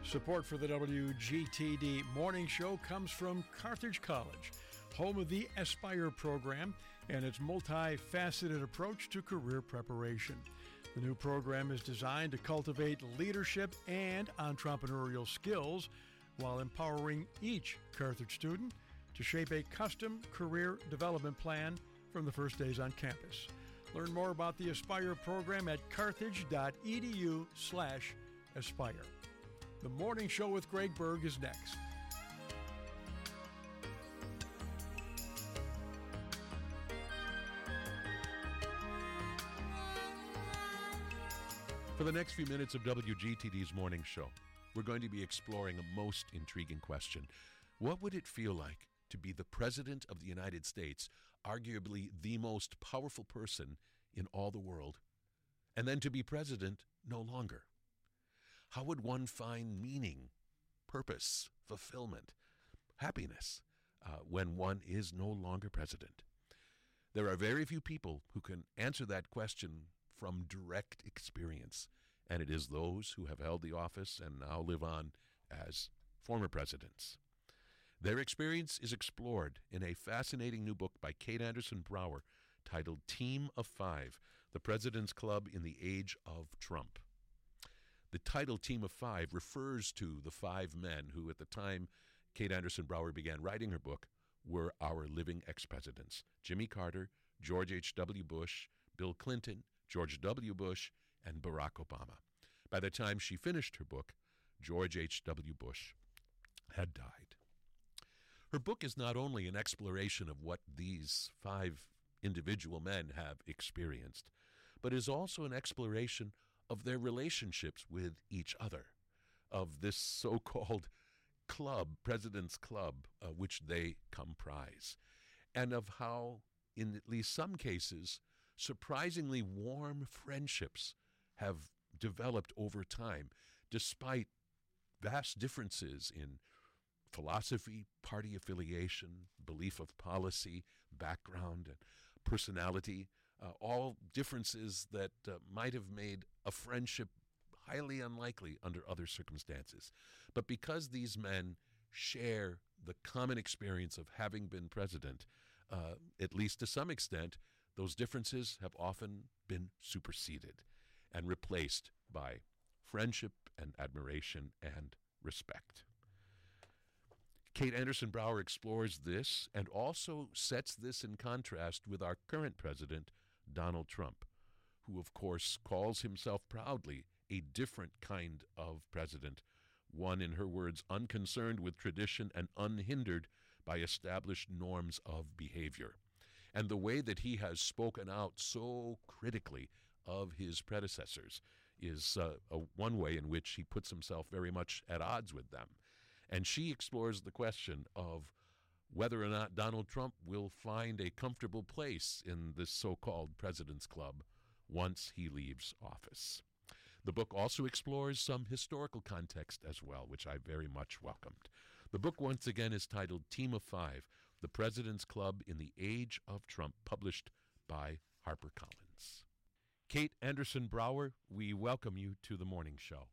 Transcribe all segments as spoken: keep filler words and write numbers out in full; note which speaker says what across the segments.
Speaker 1: Support for the W G T D Morning Show comes from Carthage College, home of the Aspire program and its multifaceted approach to career preparation. The new program is designed to cultivate leadership and entrepreneurial skills while empowering each Carthage student to shape a custom career development plan from the first days on campus. Learn more about the Aspire program at carthage.edu slash aspire. The Morning Show with Greg Berg is next.
Speaker 2: For the next few minutes of W G T D's Morning Show, we're going to be exploring a most intriguing question. What would it feel like to be the President of the United States, arguably the most powerful person in all the world, and then to be president no longer? How would one find meaning, purpose, fulfillment, happiness uh, when one is no longer president? There are very few people who can answer that question from direct experience, and it is those who have held the office and now live on as former presidents. Their experience is explored in a fascinating new book by Kate Anderson Brower titled Team of Five, The President's Club in the Age of Trump. The title Team of Five refers to the five men who, at the time Kate Anderson Brower began writing her book, were our living ex-presidents: Jimmy Carter, George H W. Bush, Bill Clinton, George W. Bush, and Barack Obama. By the time she finished her book, George H W. Bush had died. Her book is not only an exploration of what these five individual men have experienced, but is also an exploration of their relationships with each other, of this so-called club, President's Club, uh, which they comprise, and of how, in at least some cases, surprisingly warm friendships have developed over time, despite vast differences in philosophy, party affiliation, belief of policy, background, and personality, uh, all differences that uh, might have made a friendship highly unlikely under other circumstances. But because these men share the common experience of having been president, uh, at least to some extent, those differences have often been superseded and replaced by friendship and admiration and respect. Kate Anderson Brower explores this and also sets this in contrast with our current president, Donald Trump, who, of course, calls himself proudly a different kind of president, one, in her words, unconcerned with tradition and unhindered by established norms of behavior. And the way that he has spoken out so critically of his predecessors is uh, a, one way in which he puts himself very much at odds with them. And she explores the question of whether or not Donald Trump will find a comfortable place in this so-called President's Club once he leaves office. The book also explores some historical context as well, which I very much welcomed. The book, once again, is titled Team of Five, The President's Club in the Age of Trump, published by HarperCollins. Kate Anderson Brower, we welcome you to the Morning Show.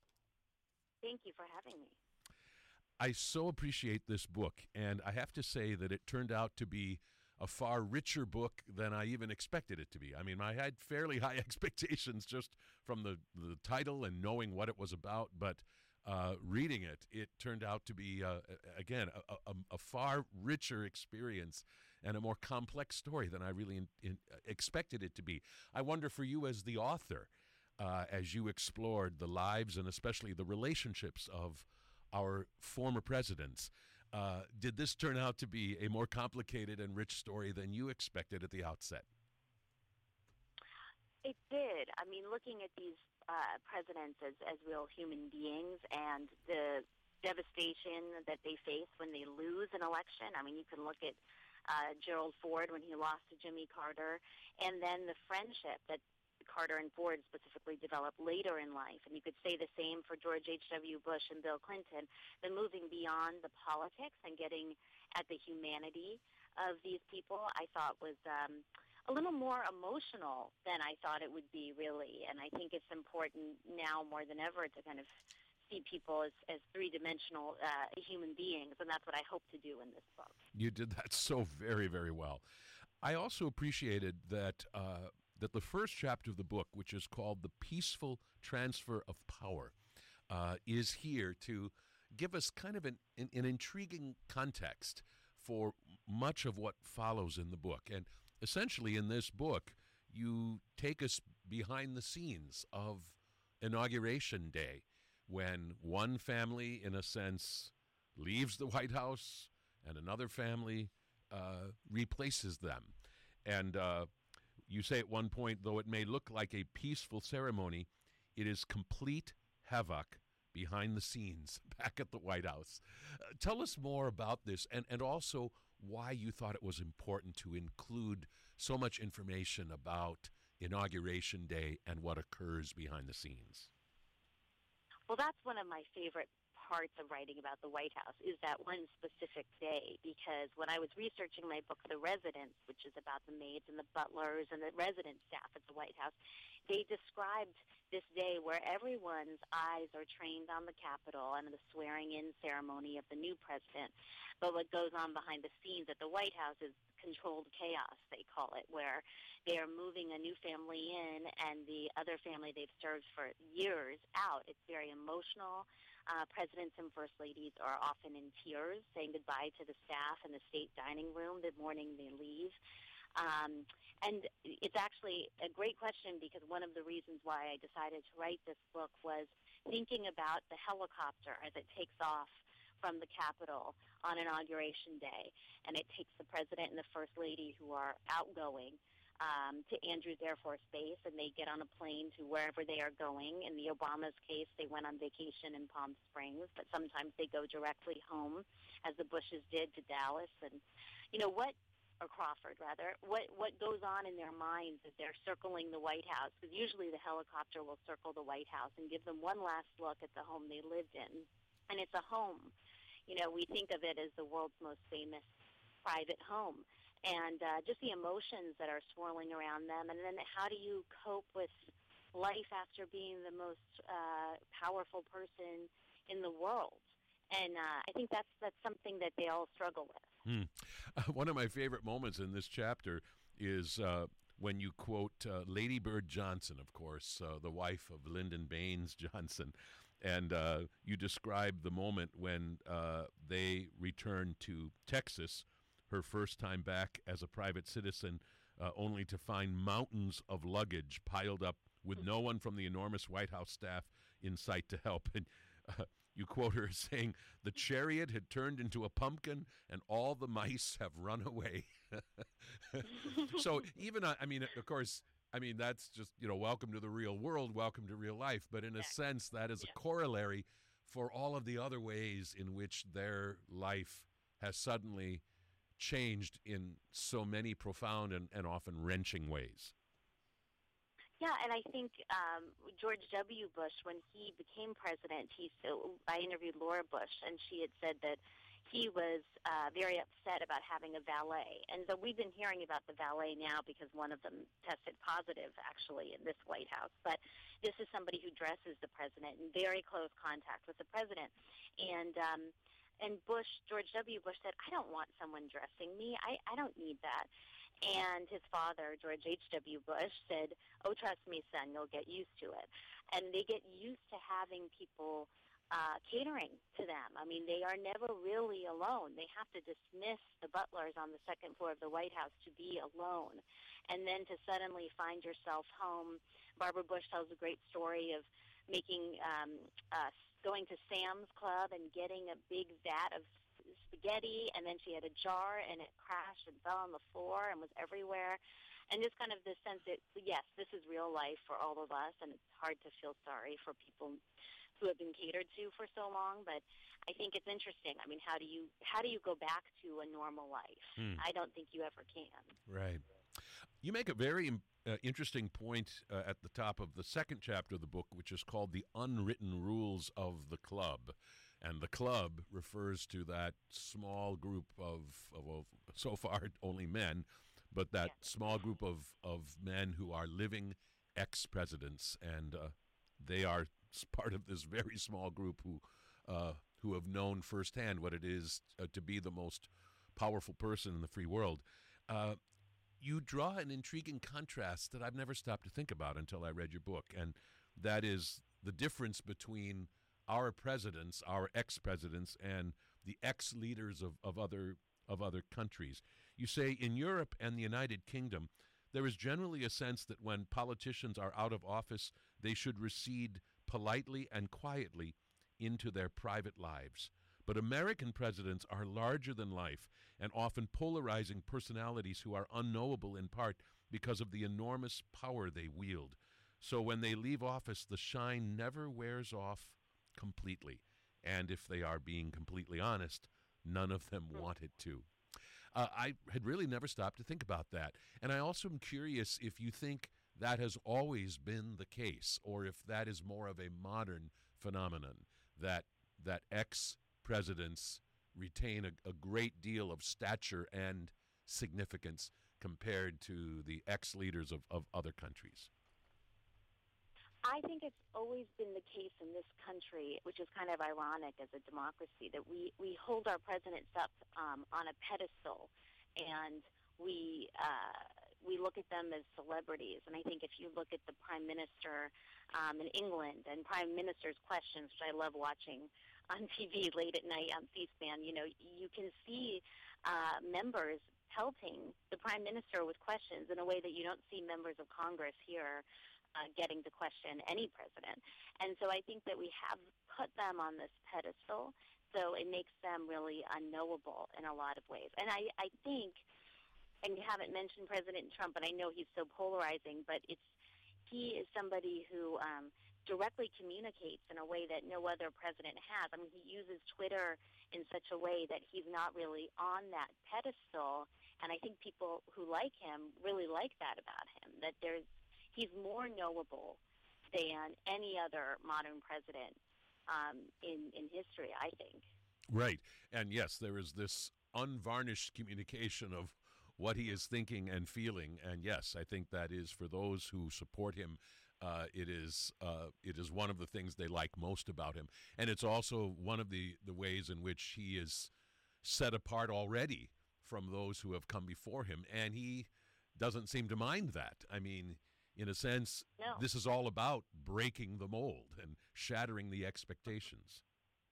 Speaker 3: Thank you for having me.
Speaker 2: I so appreciate this book, and I have to say that it turned out to be a far richer book than I even expected it to be. I mean, I had fairly high expectations just from the, the title and knowing what it was about, but uh, reading it, it turned out to be, uh, again, a, a, a far richer experience and a more complex story than I really in, in, expected it to be. I wonder, for you as the author, uh, as you explored the lives and especially the relationships of our former presidents, uh, did this turn out to be a more complicated and rich story than you expected at the outset?
Speaker 3: It did. I mean, looking at these uh, presidents as, as real human beings and the devastation that they face when they lose an election. I mean, you can look at uh, Gerald Ford when he lost to Jimmy Carter, and then the friendship that Carter and Ford specifically developed later in life. And you could say the same for George H W. Bush and Bill Clinton. Then moving beyond the politics and getting at the humanity of these people, I thought was um, a little more emotional than I thought it would be, really. And I think it's important now more than ever to kind of see people as, as three-dimensional uh, human beings, and that's what I hope to do in this book.
Speaker 2: You did that so very, very well. I also appreciated that uh, that the first chapter of the book, which is called The Peaceful Transfer of Power, uh, is here to give us kind of an, an, an intriguing context for much of what follows in the book. And essentially in this book, you take us behind the scenes of Inauguration Day, when one family, in a sense, leaves the White House and another family uh, replaces them. And uh, you say at one point, though it may look like a peaceful ceremony, it is complete havoc behind the scenes back at the White House. Uh, tell us more about this, and, and also why you thought it was important to include so much information about Inauguration Day and what occurs behind the scenes.
Speaker 3: Well, that's one of my favorite parts of writing about the White House, is that one specific day, because when I was researching my book, The Residents, which is about the maids and the butlers and the resident staff at the White House, they described this day where everyone's eyes are trained on the Capitol and the swearing-in ceremony of the new president. But what goes on behind the scenes at the White House is controlled chaos, they call it, where they are moving a new family in and the other family they've served for years out. It's very emotional. Uh, presidents and first ladies are often in tears, saying goodbye to the staff in the state dining room the morning they leave. Um, and it's actually a great question, because one of the reasons why I decided to write this book was thinking about the helicopter as it takes off from the Capitol on Inauguration Day, and it takes the president and the first lady, who are outgoing, um, to Andrews Air Force Base, and they get on a plane to wherever they are going. In the Obama's case, they went on vacation in Palm Springs, but sometimes they go directly home, as the Bushes did, to Dallas. And, you know, what or Crawford, rather, what what goes on in their minds as they're circling the White House, because usually the helicopter will circle the White House and give them one last look at the home they lived in. And it's a home. You know, we think of it as the world's most famous private home. And uh, just the emotions that are swirling around them. And then how do you cope with life after being the most uh, powerful person in the world? And uh, I think that's that's something that they all struggle with.
Speaker 2: Hmm. Uh, one of my favorite moments in this chapter is uh, when you quote uh, Lady Bird Johnson, of course, uh, the wife of Lyndon Baines Johnson. And uh, you describe the moment when uh, they returned to Texas, her first time back as a private citizen, uh, only to find mountains of luggage piled up with no one from the enormous White House staff in sight to help. And uh, you quote her as saying, "The chariot had turned into a pumpkin and all the mice have run away." So even, uh, I mean, of course, I mean, that's just, you know, welcome to the real world, welcome to real life. But in a sense, that is a corollary for all of the other ways in which their life has suddenly changed in so many profound and, and often wrenching ways.
Speaker 3: Yeah, and I think um, George W. Bush, when he became president, he so I interviewed Laura Bush, and she had said that he was uh, very upset about having a valet. And so we've been hearing about the valet now because one of them tested positive, actually, in this White House. But this is somebody who dresses the president in very close contact with the president. And um, and Bush, George W. Bush said, "I don't want someone dressing me. I, I don't need that." And his father, George H W. Bush, said, "Oh, trust me, son, you'll get used to it." And they get used to having people uh, catering to them. I mean, they are never really alone. They have to dismiss the butlers on the second floor of the White House to be alone. And then to suddenly find yourself home. Barbara Bush tells a great story of making, um, uh, going to Sam's Club and getting a big vat of spaghetti, and then she had a jar, and it crashed and fell on the floor and was everywhere. And just kind of this sense that, yes, this is real life for all of us, and it's hard to feel sorry for people who have been catered to for so long. But I think it's interesting. I mean, how do you how do you go back to a normal life? Hmm. I don't think you ever can.
Speaker 2: Right. You make a very uh, interesting point uh, at the top of the second chapter of the book, which is called The Unwritten Rules of the Club. And the club refers to that small group of, of, of so far, only men, but that yeah. small group of, of men who are living ex-presidents, and uh, they are s- part of this very small group who uh, who have known firsthand what it is uh, to be the most powerful person in the free world. Uh, you draw an intriguing contrast that I've never stopped to think about until I read your book, and that is the difference between our presidents, our ex-presidents, and the ex-leaders of, of other of other countries. You say in Europe and the United Kingdom, there is generally a sense that when politicians are out of office, they should recede politely and quietly into their private lives. But American presidents are larger than life and often polarizing personalities who are unknowable in part because of the enormous power they wield. So when they leave office, the shine never wears off completely. And if they are being completely honest, none of them want it to. Uh, I had really never stopped to think about that. And I also am curious if you think that has always been the case, or if that is more of a modern phenomenon, that that ex-presidents retain a, a great deal of stature and significance compared to the ex-leaders of, of other countries.
Speaker 3: I think it's always been the case in this country, which is kind of ironic as a democracy, that we, we hold our presidents up um, on a pedestal, and we uh, we look at them as celebrities. And I think if you look at the Prime Minister um, in England and Prime Minister's questions, which I love watching on T V late at night on C-SPAN, you know, you can see uh, members pelting the Prime Minister with questions in a way that you don't see members of Congress here Uh, getting to question any president. And so I think that we have put them on this pedestal, so it makes them really unknowable in a lot of ways. And I, I think, and you haven't mentioned President Trump, and I know he's so polarizing, but it's he is somebody who um, directly communicates in a way that no other president has. I mean, he uses Twitter in such a way that he's not really on that pedestal, and I think people who like him really like that about him, that there's he's more knowable than any other modern president um, in, in history, I think.
Speaker 2: Right. And yes, there is this unvarnished communication of what he is thinking and feeling. And yes, I think that is, for those who support him, uh, it is uh, it is one of the things they like most about him. And it's also one of the, the ways in which he is set apart already from those who have come before him. And he doesn't seem to mind that. I mean, in a sense,
Speaker 3: no.
Speaker 2: This is all about breaking the mold and shattering the expectations.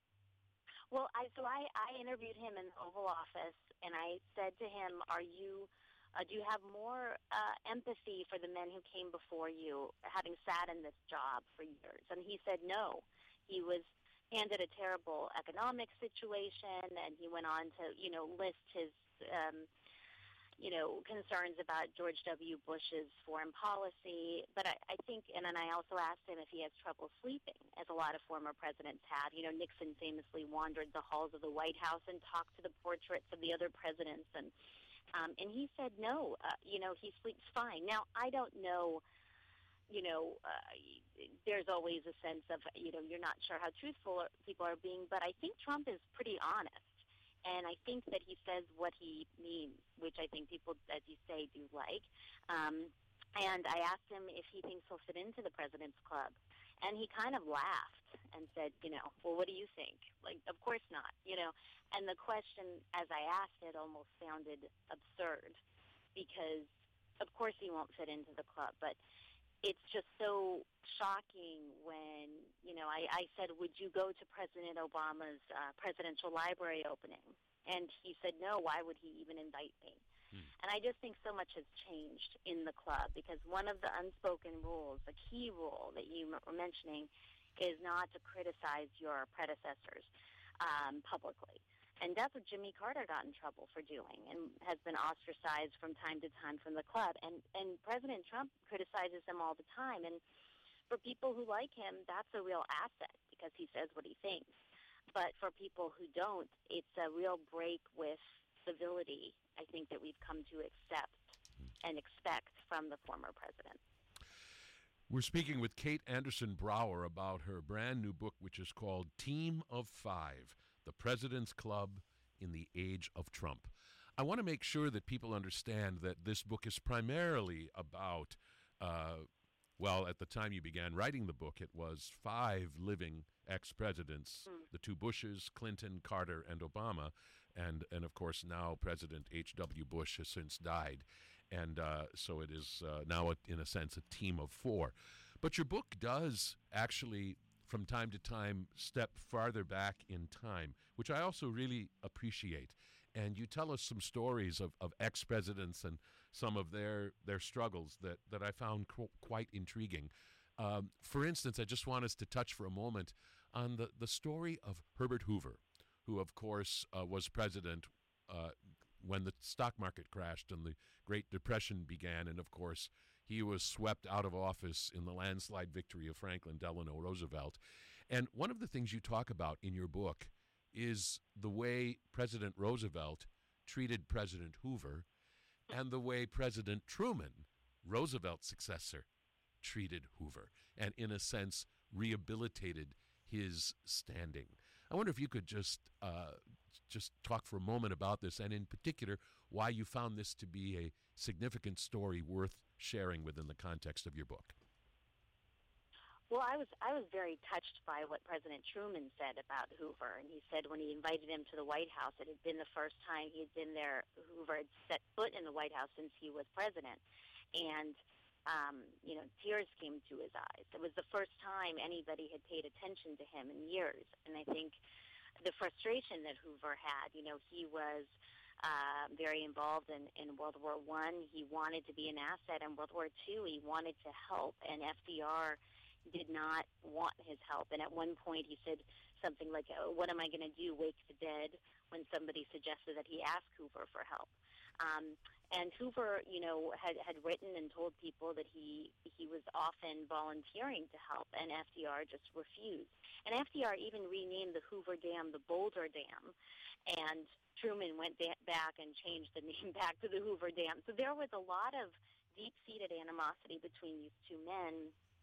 Speaker 3: Well, I, so I, I interviewed him in the Oval Office, and I said to him, "Are you? Uh, do you have more uh, empathy for the men who came before you, having sat in this job for years?" And he said no. He was handed a terrible economic situation, and he went on to, you know, list his. Um, you know, concerns about George W. Bush's foreign policy. But I, I think, and then I also asked him if he has trouble sleeping, as a lot of former presidents have. You know, Nixon famously wandered the halls of the White House and talked to the portraits of the other presidents. And um, and he said no, uh, you know, he sleeps fine. Now, I don't know, you know, uh, there's always a sense of, you know, you're not sure how truthful people are being, but I think Trump is pretty honest. And I think that he says what he means, which I think people, as you say, do like. Um, and I asked him if he thinks he'll fit into the President's Club. And he kind of laughed and said, you know, well, what do you think? Like, of course not, you know. And the question, as I asked it, almost sounded absurd because, of course, he won't fit into the club. But it's just so shocking when, you know, I, I said, would you go to President Obama's uh, presidential library opening? And he said, no, why would he even invite me? Hmm. And I just think so much has changed in the club because one of the unspoken rules, the key rule that you were mentioning, is not to criticize your predecessors um, publicly. And that's what Jimmy Carter got in trouble for doing and has been ostracized from time to time from the club. And, and President Trump criticizes him all the time. And for people who like him, that's a real asset because he says what he thinks. But for people who don't, it's a real break with civility, I think, that we've come to accept and expect from the former president.
Speaker 2: We're speaking with Kate Anderson Brower about her brand new book, which is called Team of Five, The President's Club in the Age of Trump. I want to make sure that people understand that this book is primarily about uh, well, at the time you began writing the book, it was five living ex-presidents,
Speaker 3: Mm.
Speaker 2: the two Bushes, Clinton, Carter, and Obama. And, and of course, now President H W. Bush has since died. And uh, so it is uh, now, a, in a sense, a team of four. But your book does actually, from time to time, step farther back in time, which I also really appreciate. And you tell us some stories of, of ex-presidents and some of their, their struggles that, that I found qu- quite intriguing. Um, for instance, I just want us to touch for a moment on the, the story of Herbert Hoover, who, of course, uh, was president uh, when the stock market crashed and the Great Depression began. And, of course, he was swept out of office in the landslide victory of Franklin Delano Roosevelt. And one of the things you talk about in your book is the way President Roosevelt treated President Hoover and the way President Truman, Roosevelt's successor, treated Hoover and, in a sense, rehabilitated his standing. I wonder if you could just uh, just talk for a moment about this, and in particular, why you found this to be a significant story worth sharing within the context of your book.
Speaker 3: Well, I was I was very touched by what President Truman said about Hoover, and he said when he invited him to the White House, it had been the first time he had been there. Hoover had set foot in the White House since he was president, and um, you know, tears came to his eyes. It was the first time anybody had paid attention to him in years, and I think the frustration that Hoover had, you know, he was uh, very involved in, in World War One. He wanted to be an asset in World War Two. He wanted to help, and F D R did not want his help. And at one point he said something like, oh, what am I going to do, wake the dead, when somebody suggested that he ask Hoover for help. Um, and Hoover, you know, had, had written and told people that he he was often volunteering to help, and F D R just refused. And F D R even renamed the Hoover Dam the Boulder Dam, and Truman went da- back and changed the name back to the Hoover Dam. So there was a lot of deep-seated animosity between these two men,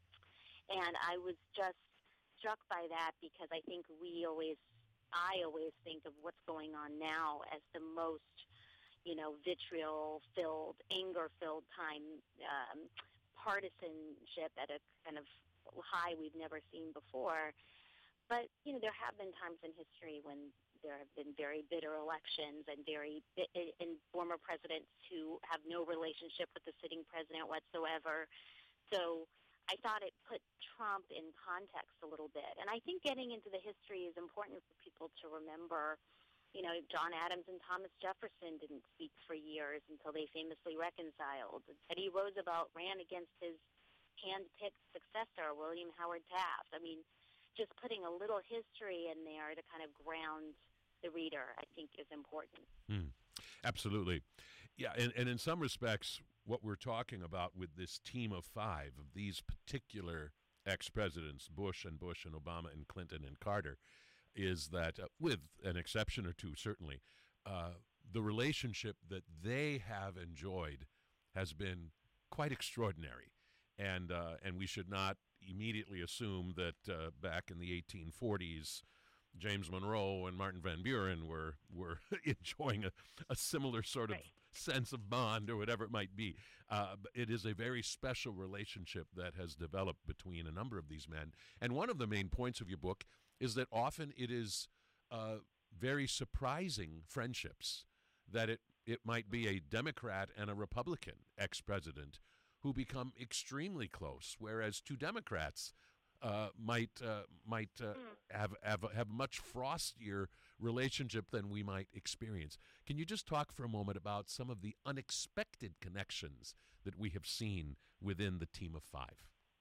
Speaker 3: and I was just struck by that because I think we always, I always think of what's going on now as the most, you know, vitriol-filled, anger-filled time, um, partisanship at a kind of high we've never seen before. But, you know, there have been times in history when there have been very bitter elections and very bi- and former presidents who have no relationship with the sitting president whatsoever. So I thought it put Trump in context a little bit. And I think getting into the history is important for people to remember. You know, John Adams and Thomas Jefferson didn't speak for years until they famously reconciled. Teddy Roosevelt ran against his hand-picked successor, William Howard Taft. I mean, just putting a little history in there to kind of ground the reader, I think, is important.
Speaker 2: Mm, absolutely. Yeah, and, and in some respects, what we're talking about with this team of five, of these particular ex-presidents, Bush and Bush and Obama and Clinton and Carter, is that, uh, with an exception or two certainly, uh, the relationship that they have enjoyed has been quite extraordinary. And, uh, and we should not immediately assume that uh, back in the eighteen forties, James Monroe and Martin Van Buren were were enjoying a, a similar sort of
Speaker 3: Right.
Speaker 2: sense of bond or whatever it might be. Uh, but it is a very special relationship that has developed between a number of these men. And one of the main points of your book is that often it is uh, very surprising friendships, that it, it might be a Democrat and a Republican ex-president who become extremely close, whereas two Democrats uh, might uh, might uh, have, have have a much frostier relationship than we might experience. Can you just talk for a moment about some of the unexpected connections that we have seen within the team of five?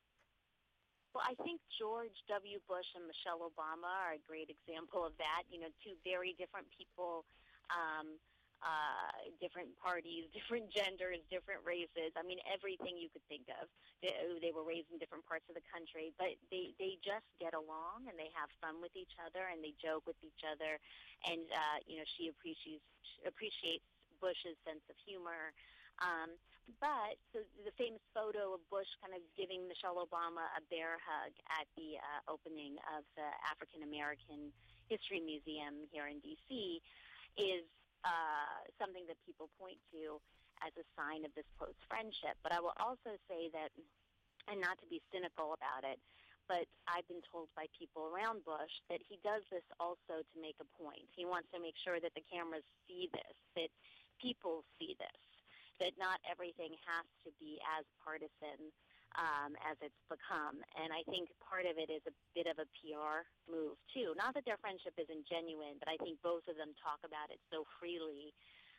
Speaker 3: Well, I think George W. Bush and Michelle Obama are a great example of that. You know, two very different people, um, uh, different parties, different genders, different races. I mean, everything you could think of. They, they were raised in different parts of the country, but they, they just get along and they have fun with each other and they joke with each other. And, uh, you know, she appreciates, appreciates Bush's sense of humor. Um, but so the famous photo of Bush kind of giving Michelle Obama a bear hug at the uh, opening of the African American History Museum here in D C is uh, something that people point to as a sign of this close friendship. But I will also say that and not to be cynical about it, but I've been told by people around Bush that he does this also to make a point. He wants to make sure that the cameras see this, that people see this, that not everything has to be as partisan um, as it's become. And I think part of it is a bit of a P R move, too. Not that their friendship isn't genuine, but I think both of them talk about it so freely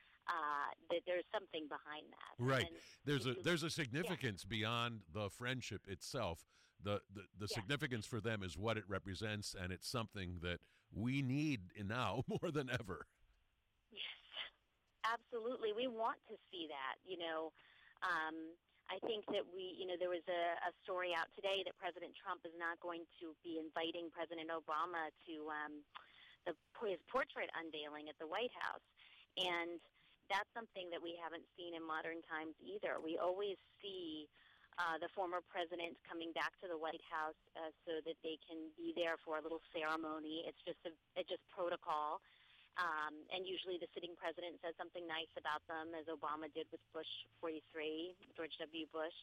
Speaker 3: uh, that there's something behind that.
Speaker 2: Right.
Speaker 3: And
Speaker 2: there's a
Speaker 3: you,
Speaker 2: there's a significance
Speaker 3: yeah.
Speaker 2: beyond the friendship itself. The the, the
Speaker 3: yeah.
Speaker 2: significance for them is what it represents, and it's something that we need now more than ever.
Speaker 3: Yes, absolutely. We want to see that. You know, um, I think that we, you know, there was a, a story out today that President Trump is not going to be inviting President Obama to um, the his portrait unveiling at the White House, and that's something that we haven't seen in modern times either. We always see uh, the former president coming back to the White House uh, so that they can be there for a little ceremony. It's just a it's just protocol. Um, and usually the sitting president says something nice about them, as Obama did with Bush forty-three, George W. Bush.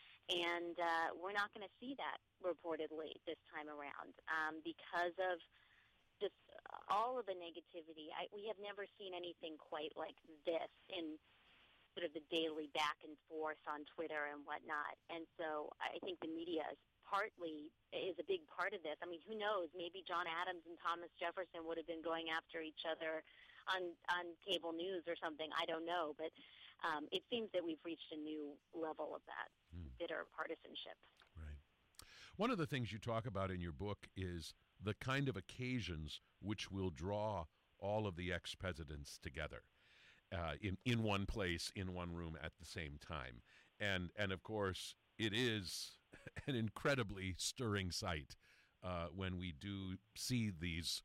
Speaker 3: And uh, we're not going to see that, reportedly, this time around um, because of just all of the negativity. I, we have never seen anything quite like this in sort of the daily back and forth on Twitter and whatnot. And so I think the media is partly is a big part of this. I mean, who knows? Maybe John Adams and Thomas Jefferson would have been going after each other on on cable news or something. I don't know, but um, it seems that we've reached a new level of that
Speaker 2: Hmm.
Speaker 3: bitter partisanship.
Speaker 2: Right. One of the things you talk about in your book is the kind of occasions which will draw all of the ex-presidents together uh, in in one place, in one room at the same time, and and of course it is an incredibly stirring sight uh, when we do see these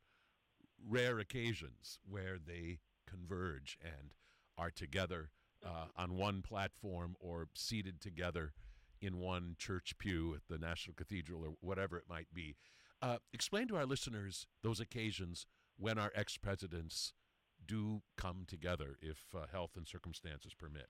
Speaker 2: rare occasions where they converge and are together uh, on one platform or seated together in one church pew at the National Cathedral or whatever it might be. Uh, explain to our listeners those occasions when our ex-presidents do come together if uh, health and circumstances permit.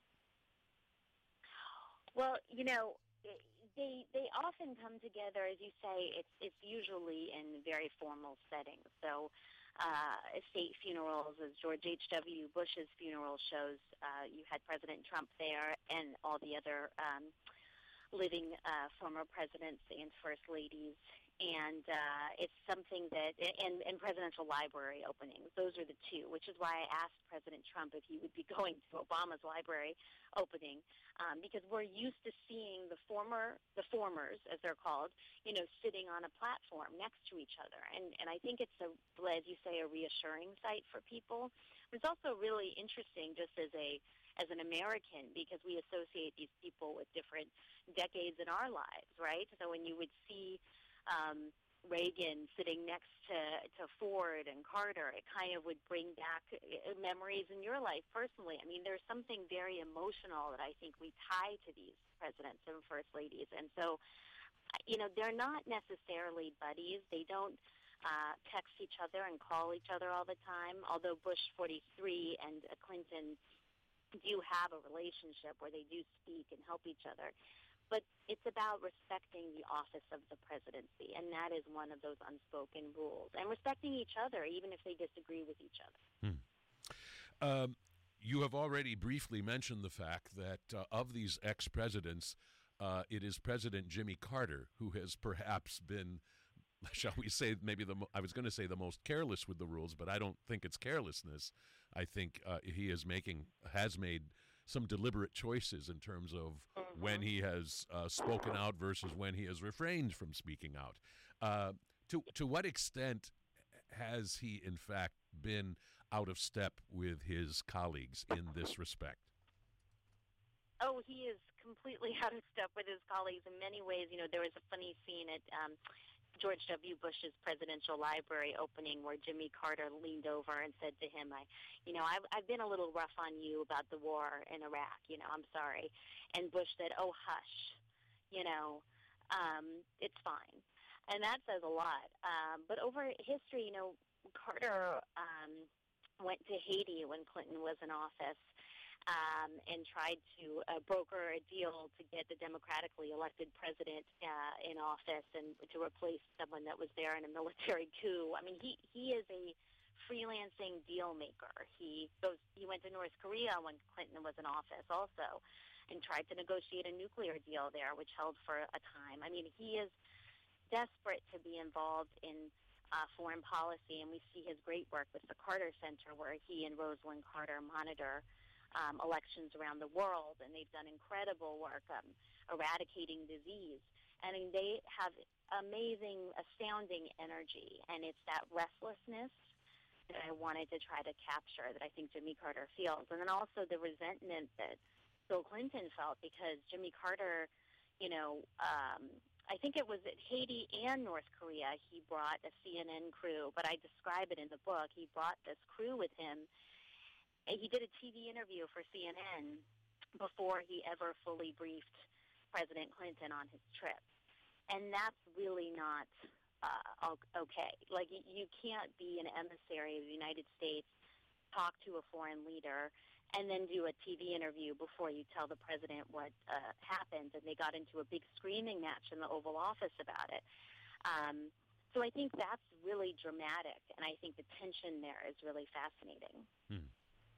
Speaker 3: Well, you know, they they often come together, as you say. It's it's usually in very formal settings. So, uh, state funerals, as George H W. Bush's funeral shows, uh, you had President Trump there, and all the other um, living uh, former presidents and first ladies. And uh, it's something that, and, and presidential library openings, those are the two, which is why I asked President Trump if he would be going to Obama's library opening, um, because we're used to seeing the former, the formers, as they're called, you know, sitting on a platform next to each other. And, and I think it's, a, as you say, a reassuring sight for people. It's also really interesting just as a as an American, because we associate these people with different decades in our lives, right? So when you would see Um, Reagan sitting next to, to Ford and Carter, it kind of would bring back memories in your life personally. I mean, there's something very emotional that I think we tie to these presidents and first ladies. And so, you know, they're not necessarily buddies. They don't uh, text each other and call each other all the time, although Bush forty-three and uh, Clinton do have a relationship where they do speak and help each other. But it's about respecting the office of the presidency, and that is one of those unspoken rules. And respecting each other, even if they disagree with each other.
Speaker 2: Hmm. Um, you have already briefly mentioned the fact that uh, of these ex-presidents, uh, it is President Jimmy Carter who has perhaps been, shall we say, maybe the mo- I was going to say the most careless with the rules, but I don't think it's carelessness. I think uh, he is making, has made some deliberate choices in terms of mm-hmm. when he has uh, spoken out versus when he has refrained from speaking out. Uh, to to what extent has he, in fact, been out of step with his colleagues in this respect?
Speaker 3: Oh, he is completely out of step with his colleagues in many ways. You know, there was a funny scene at um, George W. Bush's presidential library opening where Jimmy Carter leaned over and said to him, I, you know, I've, I've been a little rough on you about the war in Iraq, you know, I'm sorry. And Bush said, oh, hush, you know, um, it's fine. And that says a lot. Um, but over history, you know, Carter um, went to Haiti when Clinton was in office. um, and tried to uh, broker a deal to get the democratically elected president uh, in office and to replace someone that was there in a military coup. I mean, he, he is a freelancing deal maker. He goes. He went to North Korea when Clinton was in office also and tried to negotiate a nuclear deal there, which held for a time. I mean, he is desperate to be involved in uh, foreign policy, and we see his great work with the Carter Center, where he and Rosalind Carter monitor um, elections around the world, and they've done incredible work um, eradicating disease. I mean, they have amazing, astounding energy, and it's that restlessness that I wanted to try to capture that I think Jimmy Carter feels. And then also the resentment that Bill Clinton felt because Jimmy Carter, you know, um, I think it was at Haiti and North Korea, he brought a C N N crew, but I describe it in the book. He brought this crew with him. And he did a T V interview for C N N before he ever fully briefed President Clinton on his trip. And that's really not uh, okay. Like, you can't be an emissary of the United States, talk to a foreign leader, and then do a T V interview before you tell the president what uh, happened. And they got into a big screaming match in the Oval Office about it. Um, so I think that's really dramatic, and I think the tension there is really fascinating.
Speaker 2: Hmm.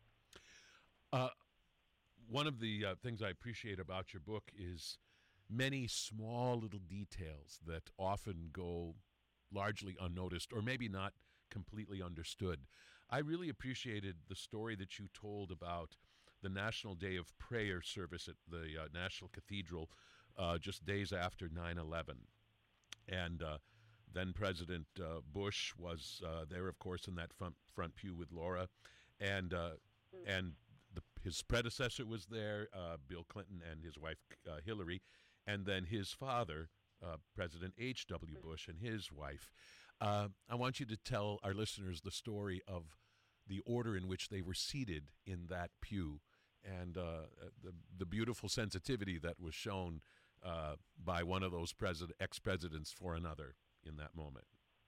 Speaker 2: Uh, one of the uh, things I appreciate about your book is many small little details that often go largely unnoticed or maybe not completely understood. I really appreciated the story that you told about the National Day of Prayer service at the uh, National Cathedral uh, just days after nine eleven. And uh, then President uh, Bush was uh, there, of course, in that front, front pew with Laura. And, uh, and the, his predecessor was there, uh, Bill Clinton, and his wife, uh, Hillary. And then his father, uh, President H W Bush, and his wife. Uh, I want you to tell our listeners the story of the order in which they were seated in that pew and uh, the, the beautiful sensitivity that was shown uh, by one of those president, ex-presidents for another in that moment.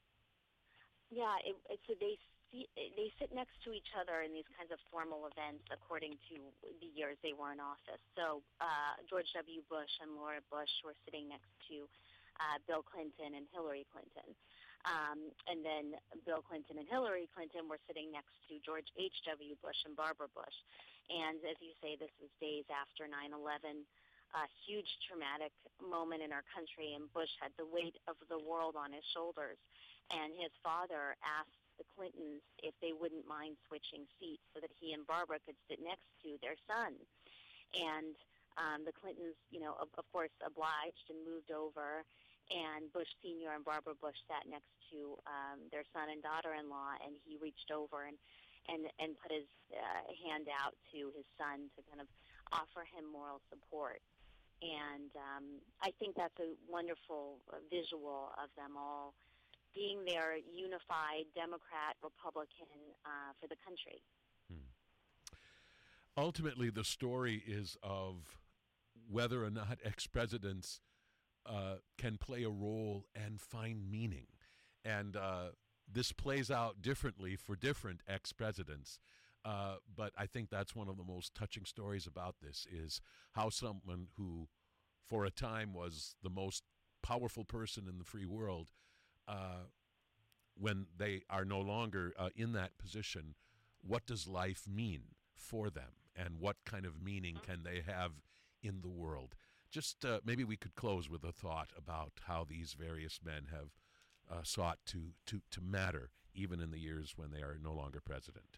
Speaker 3: Yeah, it, it, so they see, they sit next to each other in these kinds of formal events according to the years they were in office. So uh, George W. Bush and Laura Bush were sitting next to uh, Bill Clinton and Hillary Clinton. Um, and then Bill Clinton and Hillary Clinton were sitting next to George H W. Bush and Barbara Bush. And as you say, this was days after nine eleven, a huge traumatic moment in our country, and Bush had the weight of the world on his shoulders. And his father asked the Clintons if they wouldn't mind switching seats so that he and Barbara could sit next to their son. And um, the Clintons, you know, of, of course, obliged and moved over. And Bush Senior and Barbara Bush sat next to um, their son and daughter-in-law, and he reached over and, and, and put his uh, hand out to his son to kind of offer him moral support. And um, I think that's a wonderful uh, visual of them all being there, unified, Democrat, Republican, uh, for the country.
Speaker 2: Hmm. Ultimately, the story is of whether or not ex-presidents Uh, can play a role and find meaning. And uh, this plays out differently for different ex-presidents. Uh, but I think that's one of the most touching stories about this, is how someone who for a time was the most powerful person in the free world, uh, when they are no longer uh, in that position, what does life mean for them? And what kind of meaning can they have in the world? Just uh, maybe we could close with a thought about how these various men have uh, sought to, to, to matter, even in the years when they are no longer president.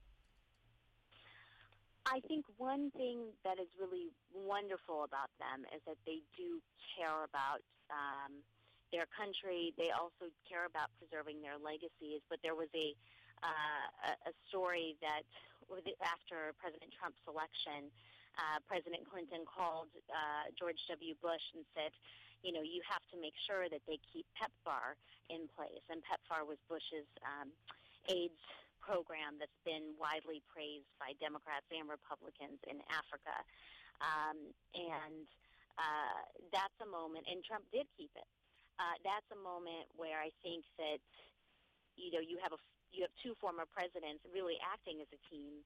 Speaker 3: I think one thing that is really wonderful about them is that they do care about um, their country. They also care about preserving their legacies. But there was a, uh, a story that after President Trump's election, Uh, President Clinton called uh, George W. Bush and said, you know, you have to make sure that they keep PEPFAR in place. And PEPFAR was Bush's um, AIDS program that's been widely praised by Democrats and Republicans in Africa. Um, and uh, that's a moment, and Trump did keep it. Uh, that's a moment where I think that, you know, you have a you have two former presidents really acting as a team,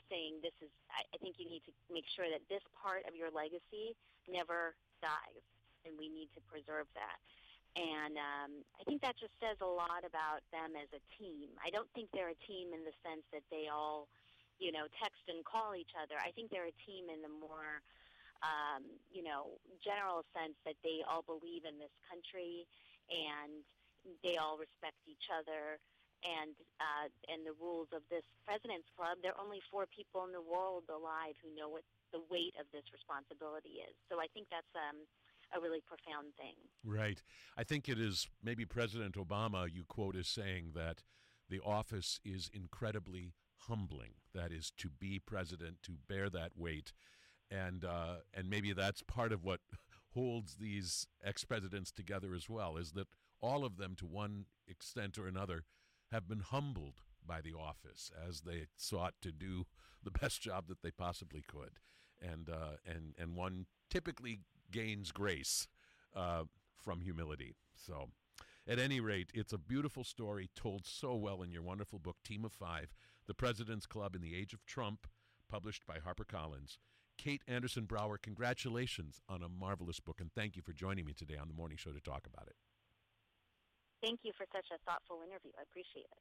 Speaker 3: saying this is, I, I think you need to make sure that this part of your legacy never dies, and we need to preserve that. And um, I think that just says a lot about them as a team. I don't think they're a team in the sense that they all, you know, text and call each other. I think they're a team in the more, um, you know, general sense that they all believe in this country and they all respect each other. And uh, and the rules of this President's Club, there are only four people in the world alive who know what the weight of this responsibility is. So I think that's um, a really profound thing.
Speaker 2: Right. I think it is maybe President Obama, you quote, as saying that the office is incredibly humbling. That is, to be president, to bear that weight. And, uh, and maybe that's part of what holds these ex-presidents together as well, is that all of them, to one extent or another, have been humbled by the office as they sought to do the best job that they possibly could. And, uh, and, and one typically gains grace uh, from humility. So at any rate, it's a beautiful story told so well in your wonderful book, Team of Five, The President's Club in the Age of Trump, published by HarperCollins. Kate Anderson Brower, congratulations on a marvelous book, and thank you for joining me today on the morning show to talk about it.
Speaker 3: Thank you for such a thoughtful interview. I appreciate it.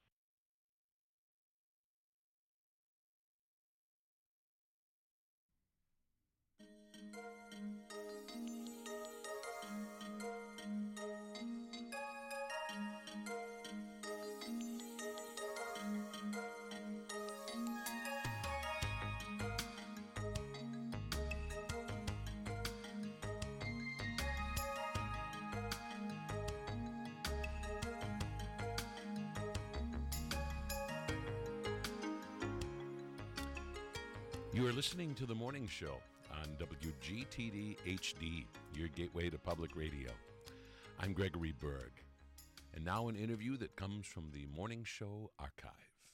Speaker 2: You are listening to The Morning Show on W G T D H D, your gateway to public radio. I'm Gregory Berg, and now an interview that comes from the Morning Show archive.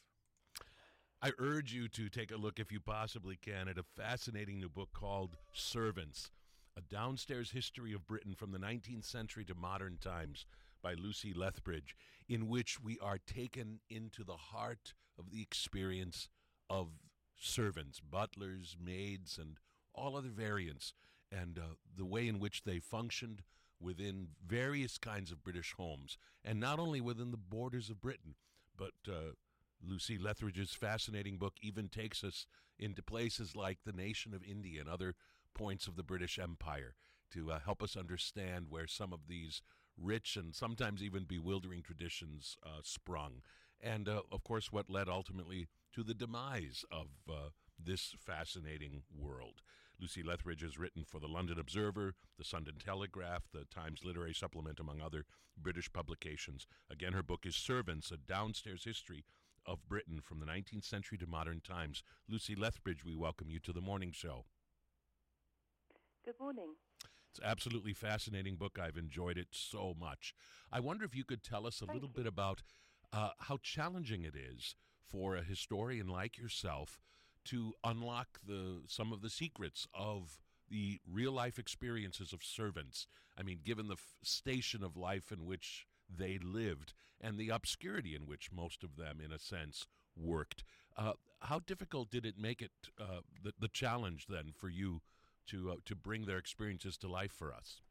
Speaker 2: I urge you to take a look, if you possibly can, at a fascinating new book called Servants, A Downstairs History of Britain from the nineteenth Century to Modern Times by Lucy Lethbridge, in which we are taken into the heart of the experience of servants, butlers, maids, and all other variants, and uh, the way in which they functioned within various kinds of British homes, and not only within the borders of Britain, but uh, Lucy Lethbridge's fascinating book even takes us into places like the nation of India and other points of the British Empire to uh, help us understand where some of these rich and sometimes even bewildering traditions uh, sprung. And, uh, of course, what led ultimately to the demise of uh, this fascinating world. Lucy Lethbridge has written for the London Observer, the Sunday Telegraph, the Times Literary Supplement, among other British publications. Again, her book is Servants, A Downstairs History of Britain from the nineteenth Century to Modern Times. Lucy Lethbridge, we welcome you to the Morning Show.
Speaker 4: Good morning.
Speaker 2: It's an absolutely fascinating book. I've enjoyed it so much. I wonder if you could tell us a
Speaker 4: Thank
Speaker 2: little
Speaker 4: you.
Speaker 2: bit about uh, how challenging it is for a historian like yourself to unlock the some of the secrets of the real-life experiences of servants. I mean, given the f- station of life in which they lived and the obscurity in which most of them, in a sense, worked. Uh, how difficult did it make it, uh, the, the challenge then for you to uh, to bring their experiences to life for us?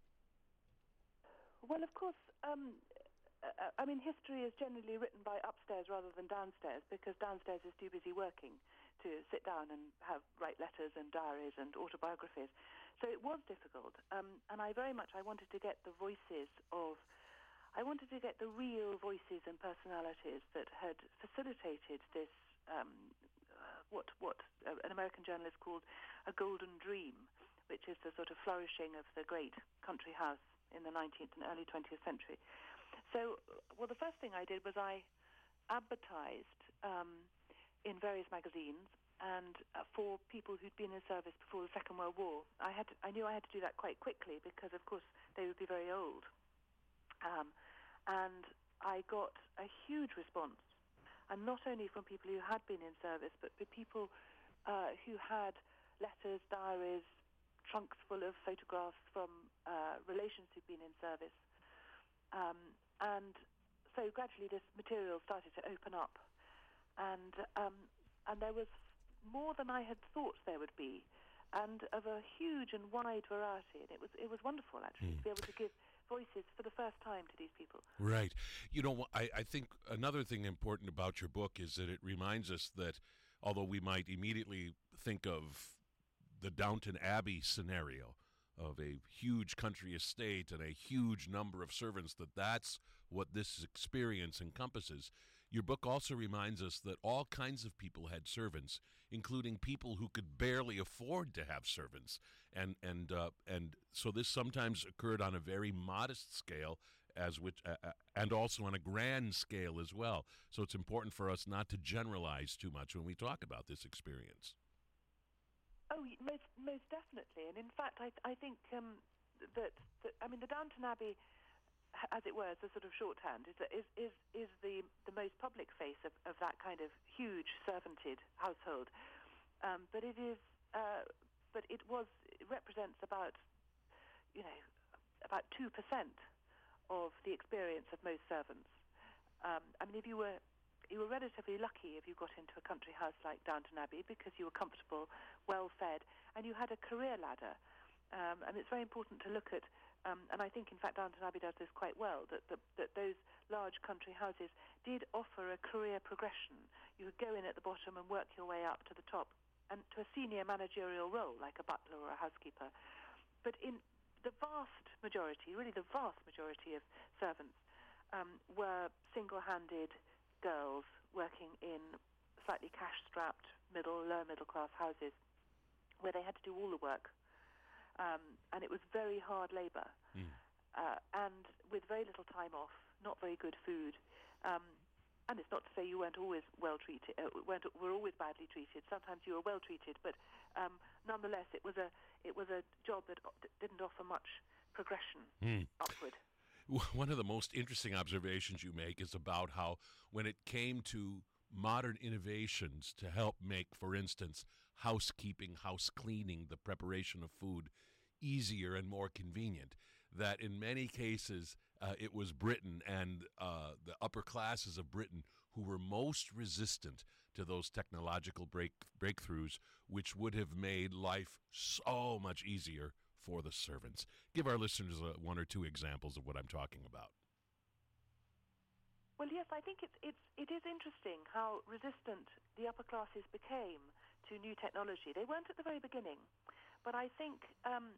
Speaker 4: Well, of course, um, uh, I mean, history is generally written by upstairs rather than downstairs, because downstairs is too busy working to sit down and have write letters and diaries and autobiographies. So it was difficult, um, and I very much I wanted to get the voices of, I wanted to get the real voices and personalities that had facilitated this um, uh, what what uh, an American journalist called a golden dream, which is the sort of flourishing of the great country house in the nineteenth and early twentieth century. So, well, the first thing I did was I advertised um, in various magazines and uh, for people who'd been in service before the Second World War. I had to, I knew I had to do that quite quickly because, of course, they would be very old. Um, and I got a huge response, and not only from people who had been in service, but for people uh, who had letters, diaries, trunks full of photographs from uh, relations who'd been in service. Um, and so gradually this material started to open up. And um, and there was more than I had thought there would be, and of a huge and wide variety. And it was it was wonderful, actually, mm. to be able to give voices for the first time to these people.
Speaker 2: Right. You know, I, I think another thing important about your book is that it reminds us that although we might immediately think of the Downton Abbey scenario of a huge country estate and a huge number of servants, that that's what this experience encompasses. Your book also reminds us that all kinds of people had servants, including people who could barely afford to have servants. And and uh, and so this sometimes occurred on a very modest scale, as which uh, and also on a grand scale as well. So it's important for us not to generalize too much when we talk about this experience.
Speaker 4: Oh, most most definitely. And in fact, I I think um, that, that I mean the Downton Abbey, as it were, as a sort of shorthand, is is is, is the, the most public face of, of that kind of huge servanted household. Um, but it is, uh, but it was it represents about, you know, about two percent of the experience of most servants. Um, I mean, if you were you were relatively lucky if you got into a country house like Downton Abbey because you were comfortable, well fed, and you had a career ladder. Um, and it's very important to look at. Um, and I think, in fact, Downton Abbey does this quite well, that, that, that those large country houses did offer a career progression. You could go in at the bottom and work your way up to the top and to a senior managerial role, like a butler or a housekeeper. But in the vast majority, really the vast majority of servants um, were single-handed girls working in slightly cash-strapped, middle, lower-middle-class houses where they had to do all the work. Um, and it was very hard labour, mm. uh, and with very little time off, not very good food. Um, and it's not to say you weren't always well treated, uh, weren't were always badly treated. Sometimes you were well treated, but um, nonetheless, it was a it was a job that didn't offer much progression mm. upward.
Speaker 2: One of the most interesting observations you make is about how, when it came to modern innovations to help make, for instance, housekeeping, house cleaning, the preparation of food easier and more convenient, that in many cases uh, it was Britain and uh, the upper classes of Britain who were most resistant to those technological break breakthroughs, which would have made life so much easier for the servants. Give our listeners uh, one or two examples of what I'm talking about.
Speaker 4: Well, yes, I think it's it's it is interesting how resistant the upper classes became to new technology. They weren't at the very beginning, but I think um,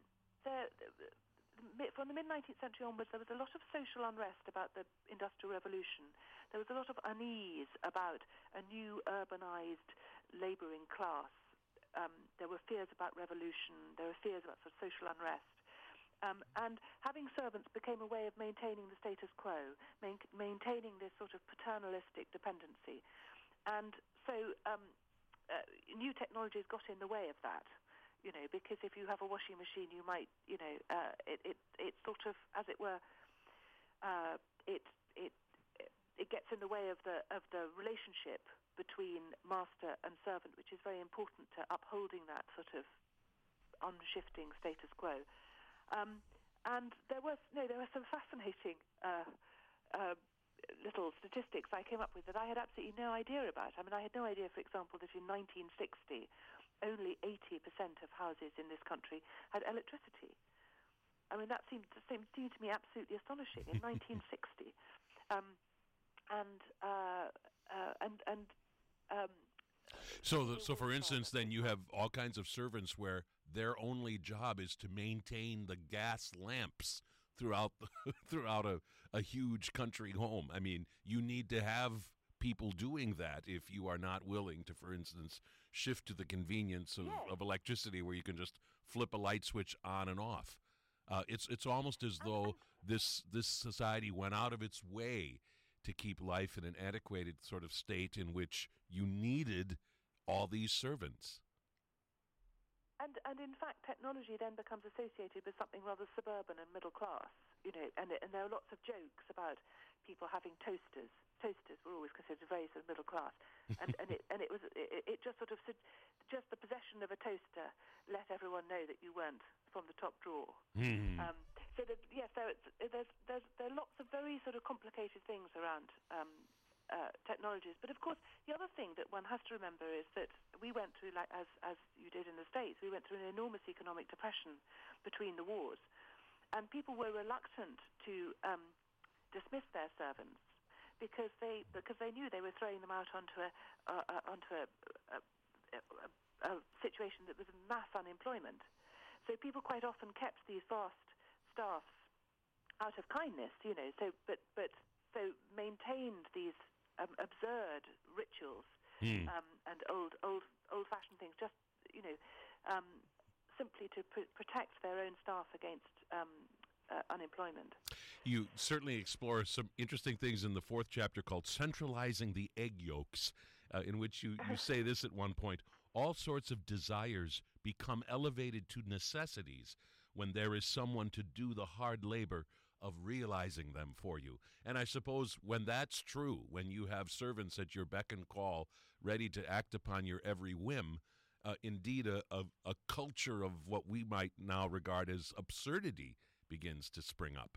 Speaker 4: from the mid-nineteenth century onwards, there was a lot of social unrest about the Industrial Revolution. There was a lot of unease about a new urbanized labouring class. Um, there were fears about revolution. There were fears about sort of social unrest. Um, and having servants became a way of maintaining the status quo, main, maintaining this sort of paternalistic dependency. And so um, uh, new technologies got in the way of that, you know, because if you have a washing machine, you might, you know, uh, it, it, it sort of, as it were, uh, it, it, it gets in the way of the, of the relationship between master and servant, which is very important to upholding that sort of unshifting status quo. Um, and there was no, there were some fascinating uh, uh, little statistics I came up with that I had absolutely no idea about. I mean, I had no idea, for example, that in nineteen sixty, only eighty percent of houses in this country had electricity. I mean, that seemed, seemed, seemed to me absolutely astonishing in nineteen sixty. Um, and uh, uh, and and um,
Speaker 2: so, the, so for instance, then you have all kinds of servants where their only job is to maintain the gas lamps throughout the, throughout a, a huge country home. I mean, you need to have people doing that if you are not willing to, for instance, shift to the convenience of,
Speaker 4: yes.
Speaker 2: of electricity where you can just flip a light switch on and off. Uh, it's it's almost as though this this society went out of its way to keep life in an antiquated sort of state in which you needed all these servants.
Speaker 4: And and in fact, technology then becomes associated with something rather suburban and middle class, you know. And and there are lots of jokes about people having toasters. Toasters were always considered very sort of middle class, and and it and it was it, it just sort of just the possession of a toaster let everyone know that you weren't from the top drawer.
Speaker 2: Mm.
Speaker 4: Um, so that yes, there, there's there's there are lots of very sort of complicated things around um, uh, technologies. But of course, the other thing that one has to remember is that we went through, like as as you did in the States, we went through an enormous economic depression between the wars, and people were reluctant to um, dismiss their servants because they because they knew they were throwing them out onto a uh, uh, onto a, a, a, a situation that was mass unemployment. So people quite often kept these vast staffs out of kindness, you know. So but but so maintained these um, absurd rituals
Speaker 2: mm.
Speaker 4: um, and old old old-fashioned things, just you know, um, simply to pr- protect their own staff against um, uh, unemployment.
Speaker 2: You certainly explore some interesting things in the fourth chapter called Centralizing the Egg Yolks, uh, in which you, you say this at one point: all sorts of desires become elevated to necessities when there is someone to do the hard labor of realizing them for you. And I suppose when that's true, when you have servants at your beck and call, ready to act upon your every whim, uh, indeed a, a, a culture of what we might now regard as absurdity begins to spring up.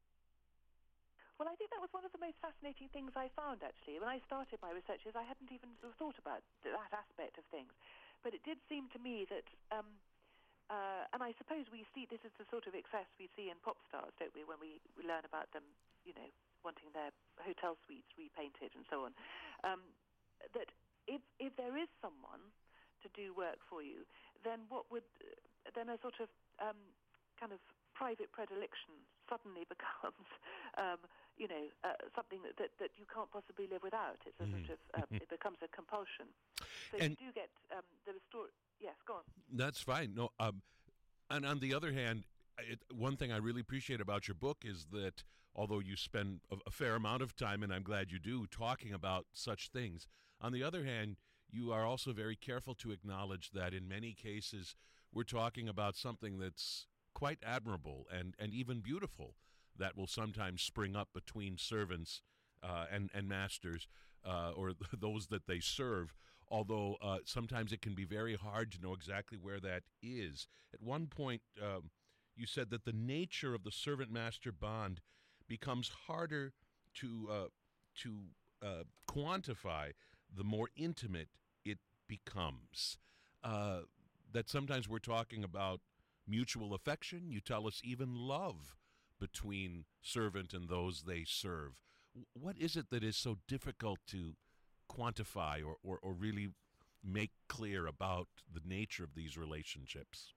Speaker 4: Well, I think that was one of the most fascinating things I found, actually. When I started my research, is I hadn't even sort of thought about that aspect of things. But it did seem to me that, um, uh, and I suppose we see, this is the sort of excess we see in pop stars, don't we, when we, we learn about them, you know, wanting their hotel suites repainted and so on, um, that if, if there is someone to do work for you, then what would, then a sort of um, kind of private predilection suddenly becomes, um, you know, uh, something that, that, that you can't possibly live without. It's a
Speaker 2: Mm-hmm.
Speaker 4: sort of, um, it becomes a compulsion. So
Speaker 2: And
Speaker 4: you do get um, the story. Yes, go on.
Speaker 2: That's fine. No, um, and on the other hand, it, one thing I really appreciate about your book is that although you spend a, a fair amount of time, and I'm glad you do, talking about such things, on the other hand, you are also very careful to acknowledge that in many cases we're talking about something that's quite admirable and, and even beautiful that will sometimes spring up between servants uh, and, and masters uh, or those that they serve, although uh, sometimes it can be very hard to know exactly where that is. At one point, um, you said that the nature of the servant-master bond becomes harder to, uh, to uh, quantify the more intimate it becomes. Uh, that sometimes we're talking about mutual affection, you tell us even love between servant and those they serve. What is it that is so difficult to quantify or, or, or really make clear about the nature of these relationships?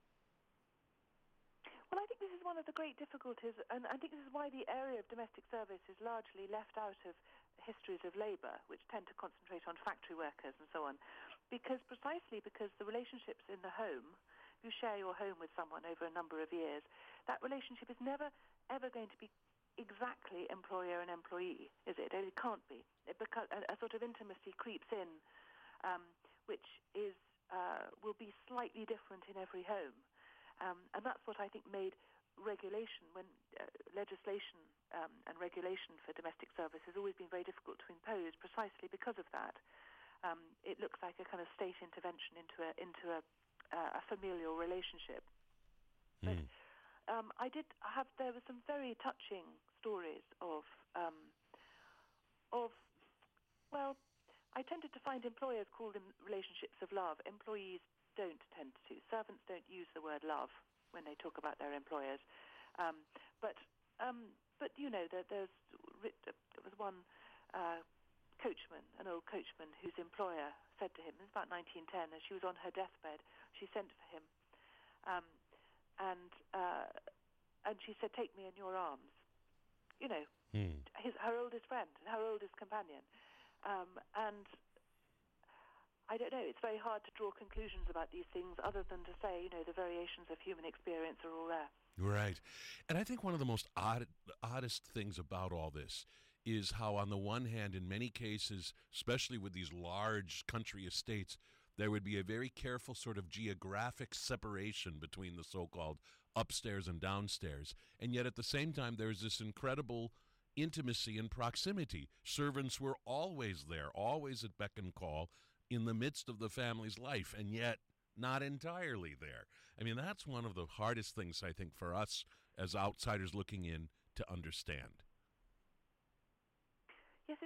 Speaker 4: Well, I think this is one of the great difficulties, and I think this is why the area of domestic service is largely left out of histories of labour, which tend to concentrate on factory workers and so on, because precisely because the relationships in the home, you share your home with someone over a number of years, that relationship is never, ever going to be exactly employer and employee, is it? It can't be. It beca- a, a sort of intimacy creeps in, um, which is uh, will be slightly different in every home. Um, and that's what I think made regulation, when uh, legislation um, and regulation for domestic service has always been very difficult to impose, precisely because of that. Um, it looks like a kind of state intervention into a into a Uh, a familial relationship.
Speaker 2: Mm.
Speaker 4: But um, I did have, there were some very touching stories of, um, of, well, I tended to find employers call them relationships of love. Employees don't tend to. Servants don't use the word love when they talk about their employers. Um, but, um, but you know, there, there's, there was one uh, coachman, an old coachman, whose employer said to him, it was about nineteen ten, as she was on her deathbed, she sent for him, um, and uh, and she said, "Take me in your arms." You know,
Speaker 2: Hmm.
Speaker 4: his her oldest friend, her oldest companion, um, and I don't know. It's very hard to draw conclusions about these things, other than to say, you know, the variations of human experience are all there.
Speaker 2: Right. And I think one of the most odd, oddest things about all this is how, on the one hand, in many cases, especially with these large country estates, there would be a very careful sort of geographic separation between the so-called upstairs and downstairs. And yet at the same time, there's this incredible intimacy and proximity. Servants were always there, always at beck and call in the midst of the family's life, and yet not entirely there. I mean, that's one of the hardest things, I think, for us as outsiders looking in to understand.
Speaker 4: Yes, it's interesting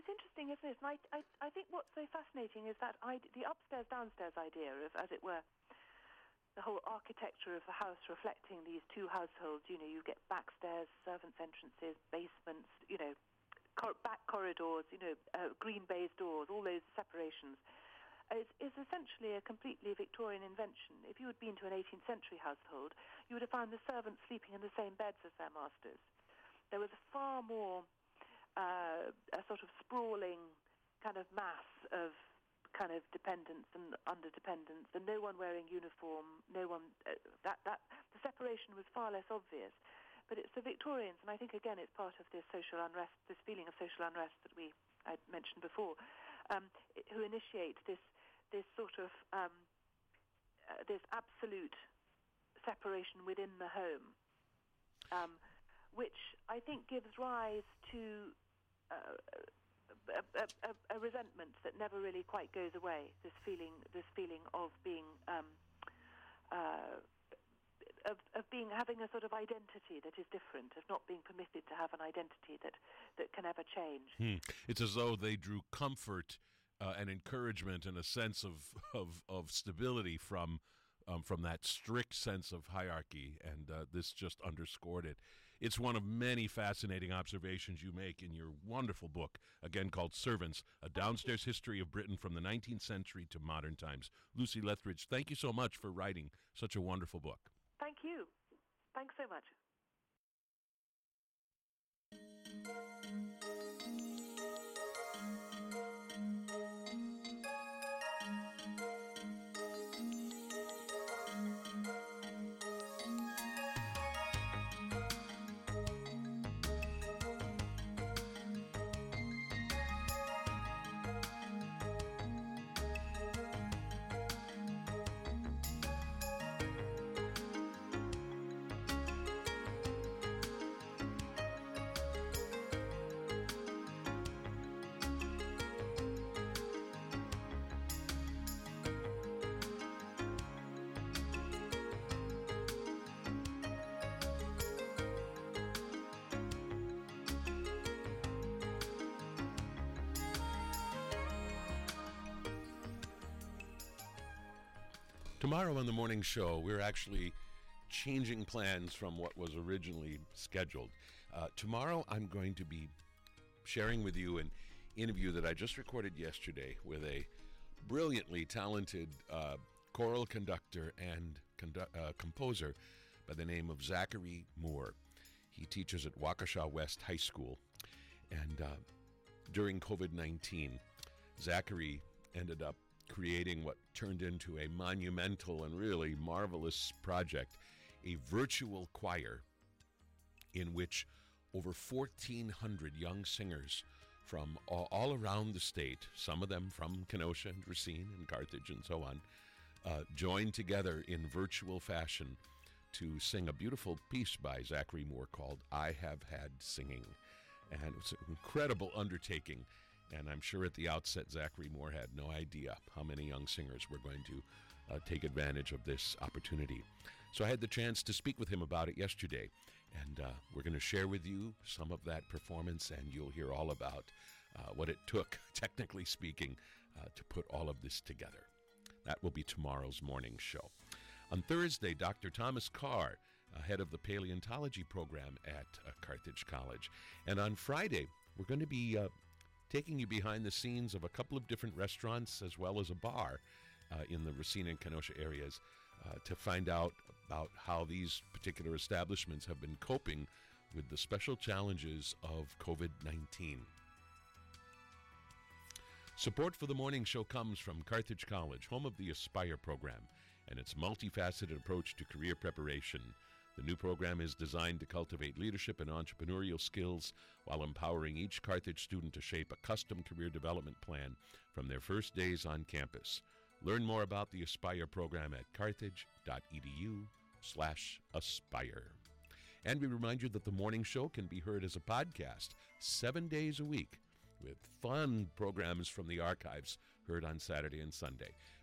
Speaker 4: interesting, isn't it? And I, I, I think what's so fascinating is that I, the upstairs-downstairs idea of, as it were, the whole architecture of the house reflecting these two households. You know, you get backstairs, servants' entrances, basements, you know, cor- back corridors, you know, uh, green baize doors, all those separations, is, is essentially a completely Victorian invention. If you had been to an eighteenth century household, you would have found the servants sleeping in the same beds as their masters. There was a far more uh, a sort of sprawling kind of mass of kind of dependence and underdependence, and no one wearing uniform, no one, uh, that, that, the separation was far less obvious. But it's the Victorians, and I think, again, it's part of this social unrest, this feeling of social unrest that we, I mentioned before, um, who initiate this, this sort of, um, uh, this absolute separation within the home, um, which I think gives rise to uh, A, a, a resentment that never really quite goes away. This feeling, this feeling of being, um, uh, of, of being having a sort of identity that is different, of not being permitted to have an identity that, that can ever change.
Speaker 2: Hmm. It's as though they drew comfort uh, and encouragement and a sense of of, of stability from um, from that strict sense of hierarchy, and uh, this just underscored it. It's one of many fascinating observations you make in your wonderful book, again called Servants, A Downstairs History of Britain from the nineteenth Century to Modern Times. Lucy Lethbridge, thank you so much for writing such a wonderful book.
Speaker 4: Thank you. Thanks so much.
Speaker 2: Tomorrow on the morning show, we're actually changing plans from what was originally scheduled. Uh, tomorrow, I'm going to be sharing with you an interview that I just recorded yesterday with a brilliantly talented uh, choral conductor and condu- uh, composer by the name of Zachary Moore. He teaches at Waukesha West High School. And uh, during COVID nineteen, Zachary ended up creating what turned into a monumental and really marvelous project, a virtual choir in which over fourteen hundred young singers from all, all around the state, some of them from Kenosha and Racine and Carthage and so on, uh, joined together in virtual fashion to sing a beautiful piece by Zachary Moore called I Have Had Singing. And it was an incredible undertaking. And I'm sure at the outset, Zachary Moore had no idea how many young singers were going to uh, take advantage of this opportunity. So I had the chance to speak with him about it yesterday. And uh, we're going to share with you some of that performance, and you'll hear all about uh, what it took, technically speaking, uh, to put all of this together. That will be tomorrow's morning show. On Thursday, Doctor Thomas Carr, uh, head of the paleontology program at uh, Carthage College. And on Friday, we're going to be uh, taking you behind the scenes of a couple of different restaurants as well as a bar uh, in the Racine and Kenosha areas uh, to find out about how these particular establishments have been coping with the special challenges of COVID nineteen. Support for the morning show comes from Carthage College, home of the Aspire program, and its multifaceted approach to career preparation. The new program is designed to cultivate leadership and entrepreneurial skills while empowering each Carthage student to shape a custom career development plan from their first days on campus. Learn more about the Aspire program at carthage.edu slash aspire. And we remind you that the morning show can be heard as a podcast seven days a week with fun programs from the archives heard on Saturday and Sunday.